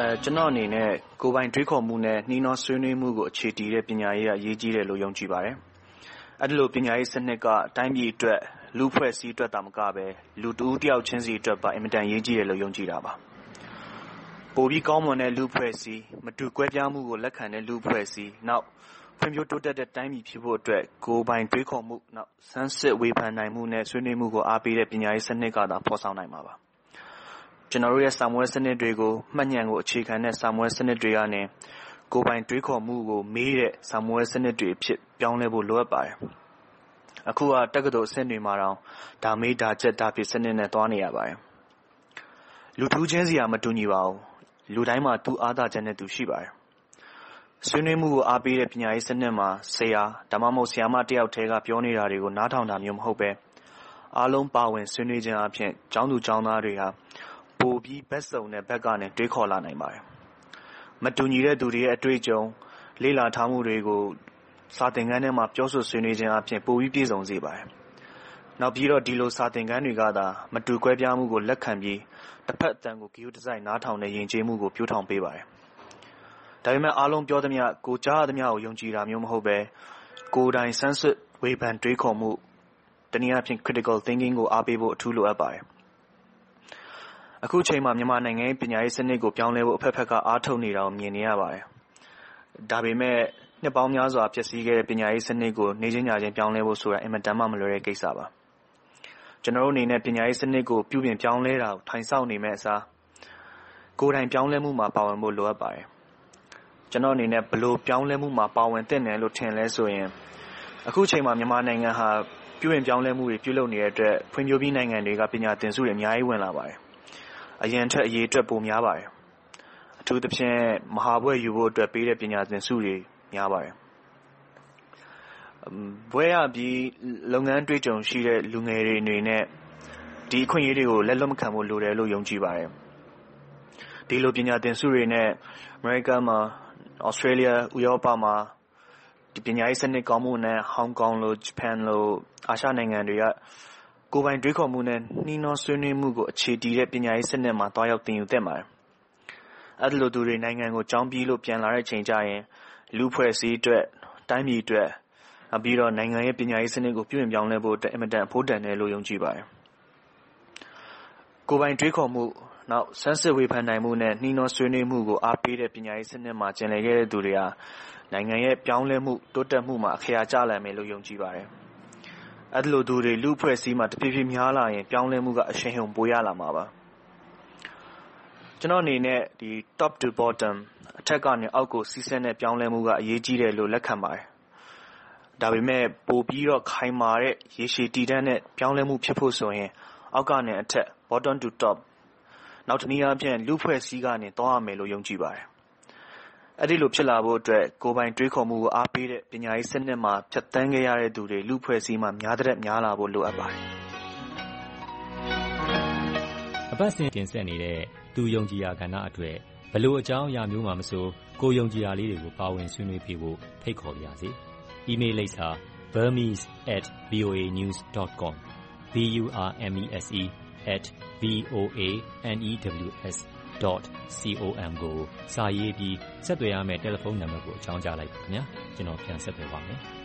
ကျွန်တော်အနေနဲ့ကိုယ်ပိုင်တွေးခေါ်မှုနဲ့နှီးနှောဆွေးနွေးမှုကိုအခြေတည်တဲ့ပညာရေးအရေးကြီးတယ်လို့ယုံကြည်ပါတယ်။အဲ့ဒီလိုပညာရေးစနစ်ကတိုင်းပြည်အတွက်လူဖွဲ့စည်းအတွက်တာမကပဲလူတဦးတယောက်ချင်းစီအတွက်ပါအင်မတန်ရေးကြီးတယ်လို့ယုံကြည်တာပါ။ပိုပြီးကောင်းမွန်တဲ့လူဖွဲ့စည်းမတူကွဲပြားမှုကိုလက်ခံတဲ့လူဖွဲ့စည်းနောက်ဖွံ့ဖြိုးတိုးတက်တဲ့တိုင်းပြည်ဖြစ်ဖို့အတွက်ကိုယ်ပိုင်တွေးခေါ်မှုနောက်စမ်းစစ်ဝေဖန်နိုင်မှုနဲ့ဆွေးနွေးမှုကိုအားပေးတဲ့ပညာရေးစနစ်ကသာဖော်ဆောင်နိုင်မှာပါ။ကျွန်တော်တို့ရဲ့စာမွေးစနစ်တွေကိုမှတ်ဉာဏ်ကိုအခြေခံတဲ့စာမွေးစနစ်တွေကနေကိုယ်ပိုင်တွေးခေါ်မှုကိုမေးတဲ့စာမွေးစနစ်တွေအဖြစ်ပြောင်းလဲဖို့လိုအပ်ပါတယ်။အခုကတက္ကသိုလ်အဆင့်တွေမှာတော့ဒါမေးဒါချက်ဒါဖြစ်စနစ်နဲ့သွားနေရပါတယ်။လူထူးချင်းစီကမတူညီပါဘူး။လူတိုင်းမှာသူ့အားသာချက်နဲ့သူရှိပါတယ်။ဆွေးနွေးမှုကိုအားပေးတဲ့ပညာရေးစနစ်မှာဆရာဒါမှမဟုတ်ဆရာမတယောက်တည်းကပြောနေတာတွေကိုနားထောင်တာမျိုးမဟုတ်ပဲအားလုံးပါဝင်ဆွေးနွေးခြင်းအပြင်ကျောင်းသူကျောင်းသားတွေဟာပိုပြီးဘက်စုံတဲ့ဘက်ကနေတွေးခေါ်လာနိုင်ပါတယ်။မတူညီတဲ့သူတွေရဲ့အတွေ့အကြုံလေ့လာထားမှုတွေကိုစာသင်ခန်းထဲမှာပြောဆိုဆွေးနွေးခြင်းအပြင်ပိုပြီးပြည့်စုံစေပါတယ်။နောက်ပြီးတော့ဒီလိုစာသင်ခန်းတွေကသာမတူကွဲပြားမှုကိုလက်ခံပြီးတစ်ဖက်အတန်ကိုဂရုတစိုက်နားထောင်တဲ့ယဉ်ကျေးမှုကိုပြိုးထောင်ပေးပါတယ်။ဒါပေမဲ့အားလုံးပြောသမျှကိုကြားရသမျှကိုယုံကြည်တာမျိုးမဟုတ်ပဲကိုယ်တိုင်စမ်းစစ်ဝေဖန်တွေးခေါ်မှုတနည်းအားဖြင့် critical thinking ကိုအားပေးဖို့အထူးလိုအပ်ပါတယ်။အခုချိန်မှာမြန်မာနိုင်ငံရဲ့ပညာရေးစနစ်ကိုပြောင်းလဲဖို့အဖက်ဖက်ကအားထုတ်နေတာကိုမြင်နေရပါတယ်။ဒါပေမဲ့နှစ်ပေါင်းများစွာဖြစ်စည်းခဲ့တဲ့ပညာရေးစနစ်ကိုနေချင်းညာချင်းပြောင်းလဲဖို့ဆိုတာအင်မတန်မှမလွယ်တဲ့ကိစ္စပါ။ကျွန်တော်တို့အနေနဲ့ပညာရေးစနစ်ကိုပြုပြင်ပြောင်းလဲတာကိုထိုင်ဆောင်နေမဲ့အစားကိုယ်တိုင်ပြောင်းလဲမှုမှာပါဝင်ဖို့လိုအပ်ပါတယ်။ကျွန်တော်အနေနဲ့ဘလို့ပြောင်းလဲမှုမှာပါဝင်သင့်တယ်လို့ထင်လဲဆိုရင်အခုချိန်မှာမြန်မာနိုင်ငံဟာပြုပြင်ပြောင်းလဲမှုတွေပြုလုပ်နေတဲ့အတွက်ဖွံ့ဖြိုးပြီးနိုင်ငံတွေကပညာသင်ဆုတွေအများကြီးဝင်လာပါတယ်။အရင်ထက်အရေးအတွက်ပိုများပါတယ်။အထူးသဖြင့်မဟာဘွဲ့ယူဖို့အတွက်ပေးတဲ့ပညာသင်ဆုတွေများပါတယ်။ဘွဲ့ရပြီးလုပ်ငန်းတွေ့ကြုံရှိတဲ့လူငယ်တွေအနေနဲ့ဒီအခွင့်အရေးတွေကိုလက်လွတ်မခံဖို့လိုတယ်လို့ယုံကြည်ပါတယ်။ဒီလိုပညာသင်ဆုတွေနဲ့အမေရိကန်မှာဩစတြေးလျဥရောပမှာဒီပညာရေးစနစ်ကောင်းမှုနဲ့ဟောင်ကောင်လိုဂျပန်လိုအာရှနိုင်ငံတွေကကိုယ်ပိုင်တွေးခေါ်မှုနဲ့နှီးနှောဆွေးနွေးမှုကိုအခြေတည်တဲ့ပညာရေးစနစ်မှာတွားရောက်သင်ယူသင့်ပါတယ်။အဲ့ဒီလိုသူတွေနိုင်ငံကိုကြောင်းပြီးလို့ပြန်လာတဲ့ချိန်ကျရင်လူဖွဲ့စည်းအတွက်တိုင်းပြည်အတွက်ပြီးတော့နိုင်ငံရဲ့ပညာရေးစနစ်ကိုပြုပြင်ပြောင်းလဲဖို့အတွက်အင်မတန်အဖို့တန်တယ်လို့ယုံကြည်ပါတယ်။ကိုယ်ပိုင်တွေးခေါ်မှုနောက်စမ်းစစ်ဝေဖန်နိုင်မှုနဲ့နှီးနှောဆွေးနွေးမှုကိုအားပေးတဲ့ပညာရေးစနစ်မှာကျင်လည်ခဲ့တဲ့သူတွေဟာနိုင်ငံရဲ့ပြောင်းလဲမှုတိုးတက်မှုမှာအခရာကျလာမယ်လို့ယုံကြည်ပါတယ်။အဲ့ဒီလိုသူတွေလူဖွဲ့စည်းမှာတဖြည်းဖြည်းများလာရင်ပြောင်းလဲမှုကအရှိန်ဟုန်ပိုရလာမှာပါ။ကျွန်တော်အနေနဲ့ဒီ top to bottom အထက်ကနေအောက်ကိုစီးဆင်းတဲ့ပြောင်းလဲမှုကအရေးကြီးတယ်လို့လက်ခံပါတယ်။ဒါပေမဲ့ပိုပြီးတော့ခိုင်မာတဲ့ရေရှည်တည်တံ့တဲ့ပြောင်းလဲမှုဖြစ်ဖို့ဆိုရင်အောက်ကနေအထက် bottom to top နောက်တနည်းအားဖြင့်လူဖွဲ့စည်းကနေသွားရမယ်လို့ယုံကြည်ပါတယ်။အဲ့ဒီလိုဖြစ်လာဖို့အတွက်ကိုယ်ပိုင်တွေးခေါ်မှုကိုအားပေးတဲ့ပညာရေးစနစ်မှာဖြတ်သန်းခဲ့ရတဲ့သူတွေလူဖွဲ့စည်းမှာများတဲ့များလာဖို့လိုအပ်ပါတယ်။အပတ်စဉ်တင်ဆက်နေတဲ့သူယုံကြည်ရာကဏ္ဍအတွက်ဘလို့အကြောင်းအရာမျိုးမှမဆိုကိုယုံကြည်ရာလေးတွေကိုပါဝင်ဆွေးနွေးပြဖို့ဖိတ်ခေါ်ပါရစေ။ email လိပ်စာ burmese@voanews.com burmese@voanews.com ကိုစာရေးပြီးဆက်သွယ်ရမယ့်တယ်လီဖုန်းနံပါတ်ကိုအကြောင်းကြားလိုက်ပါခင်ဗျာကျွန်တော်ပြန်ဆက်သွယ်ပါမယ်